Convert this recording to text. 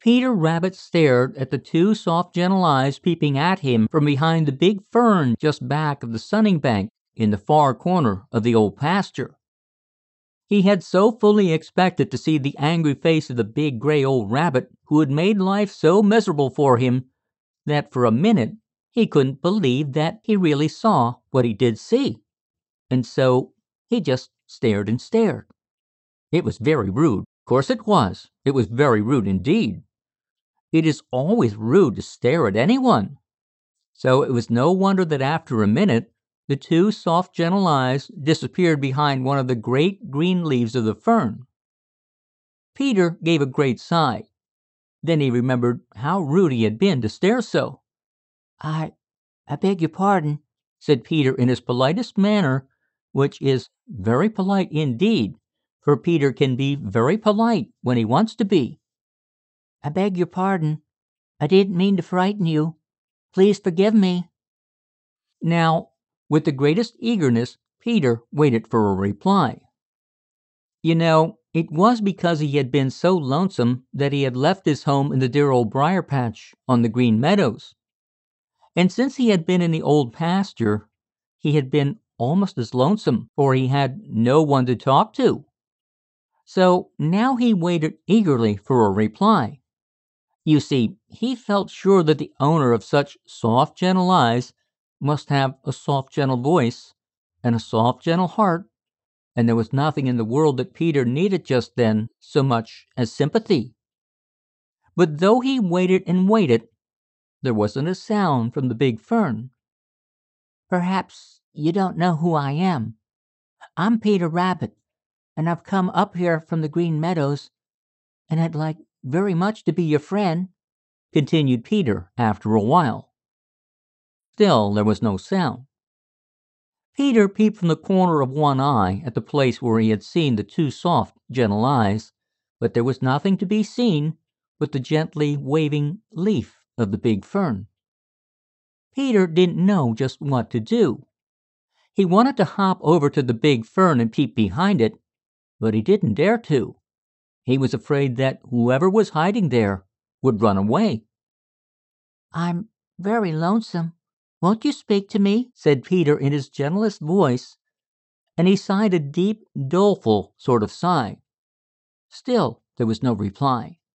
Peter Rabbit stared at the two soft, gentle eyes peeping at him from behind the big fern just back of the sunning bank in the far corner of the Old Pasture. He had so fully expected to see the angry face of the big gray old rabbit who had made life so miserable for him that for a minute he couldn't believe that he really saw what he did see. And so he just stared and stared. It was very rude. Of course it was. It was very rude indeed. It is always rude to stare at anyone. So it was no wonder that after a minute, the two soft, gentle eyes disappeared behind one of the great green leaves of the fern. Peter gave a great sigh. Then he remembered how rude he had been to stare so. I beg your pardon," said Peter in his politest manner, which is very polite indeed, for Peter can be very polite when he wants to be. "I beg your pardon. I didn't mean to frighten you. Please forgive me." Now, with the greatest eagerness, Peter waited for a reply. It was because he had been so lonesome that he had left his home in the dear old briar patch on the Green Meadows. And since he had been in the Old Pasture, he had been almost as lonesome, for he had no one to talk to. So now he waited eagerly for a reply. You see, he felt sure that the owner of such soft, gentle eyes must have a soft, gentle voice and a soft, gentle heart, and there was nothing in the world that Peter needed just then so much as sympathy. But though he waited and waited, there wasn't a sound from the big fern. "Perhaps you don't know who I am. I'm Peter Rabbit, and I've come up here from the Green Meadows, and I'd like very much to be your friend," continued Peter after a while. Still there was no sound. Peter peeped from the corner of one eye at the place where he had seen the two soft, gentle eyes, but there was nothing to be seen but the gently waving leaf of the big fern. Peter didn't know just what to do. He wanted to hop over to the big fern and peep behind it, but he didn't dare to. He was afraid that whoever was hiding there would run away. "I'm very lonesome. Won't you speak to me?" said Peter in his gentlest voice, and he sighed a deep, doleful sort of sigh. Still there was no reply.